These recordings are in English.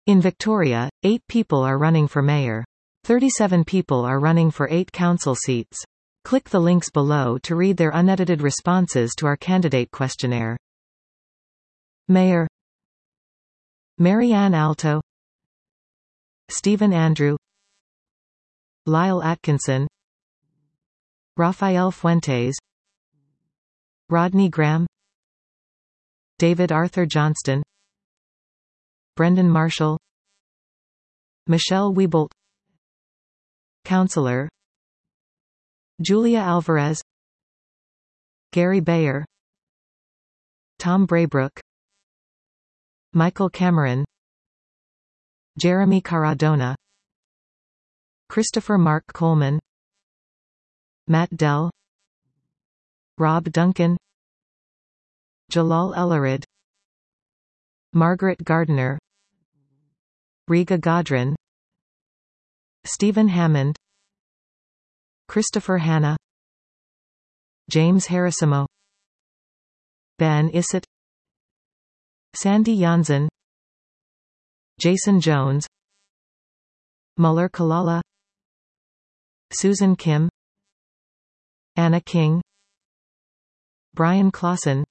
In Victoria, 8 people are running for mayor. 37 people are running for 8 council seats. Click the links below to read their unedited responses to our candidate questionnaire. Mayor: Marianne Alto, Stephen Andrew, Lyle Atkinson, Rafael Fuentes, Rodney Graham, David Arthur Johnston, Brendan Marshall, Michelle Wiebolt, Councillor Julia Alvarez, Gary Bayer, Tom Braybrook, Michael Cameron, Jeremy Caradona, Christopher Mark Coleman, Matt Dell, Rob Duncan, Jalal Elarid, Margaret Gardiner, Riga Godrin, Stephen Hammond, Christopher Hanna, James Harrisimo, Ben Issett, Sandy Janssen, Jason Jones, Muller Kalala, Susan Kim, Anna King, Brian Clausen,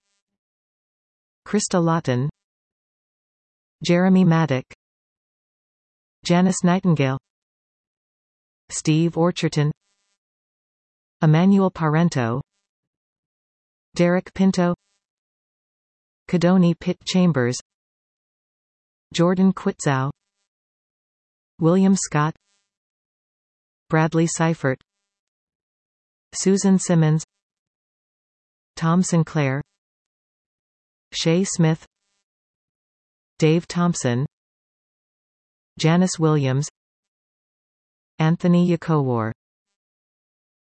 Krista Lawton, Jeremy Maddock, Janice Nightingale, Steve Orcherton, Emmanuel Parento, Derek Pinto, Kadoni Pitt Chambers, Jordan Quitzow, William Scott, Bradley Seifert, Susan Simmons, Tom Sinclair, Shay Smith, Dave Thompson, Janice Williams, Anthony Yakowar.